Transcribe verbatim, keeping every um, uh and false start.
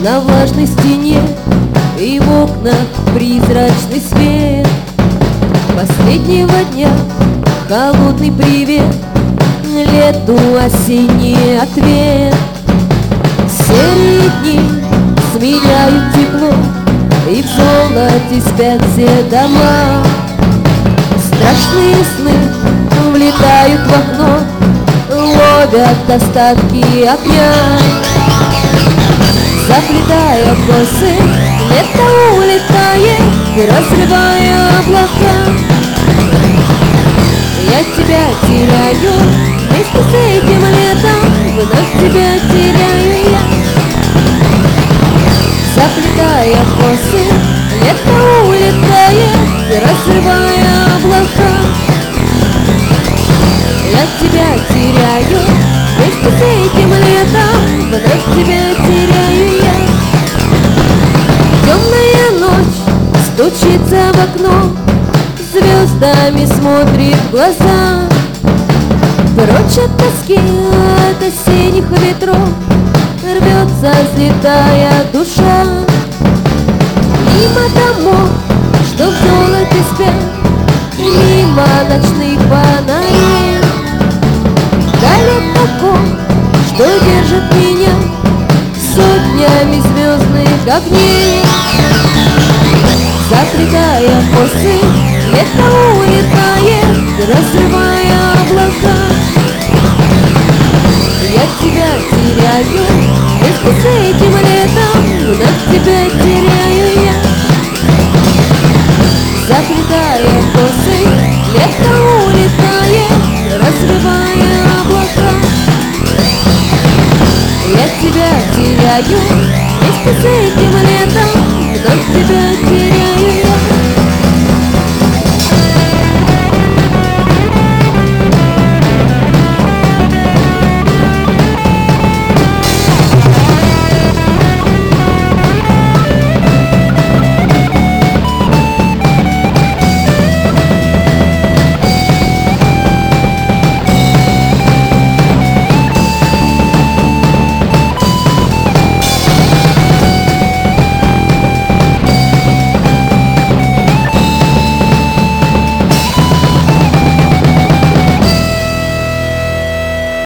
на влажной стене, и в окнах призрачный свет последнего дня, холодный привет, лету осенний ответ. Серые дни сменяют тепло, и в золоте спят все дома. Страшные сны влетают в окно, ловят остатки огня. Заплетая косы, лето улетает, разрывая облака. Я тебя теряю, вместе с этим летом вновь тебя теряю я. Заплетая косы, лето улетает, разрывая облака. Я тебя теряю, вместе с этим летом вновь тебя теряю я. Темная ночь стучится в окно, звездами смотрит в глаза. Прочь от тоски, от осенних ветров рвется, взлетая душа. Мимо домов, что в золоте спят, мимо ночных фонарей. Далек окон, что держит меня сотнями звездных огней. Заплетая косы, лето улетает, разрывая облака. Я тебя теряю, вместе с этим летом вновь тебя теряю я. Заплетая косы, лето улетает, разрывая облака. Я тебя теряю, вместе с этим летом вновь тебя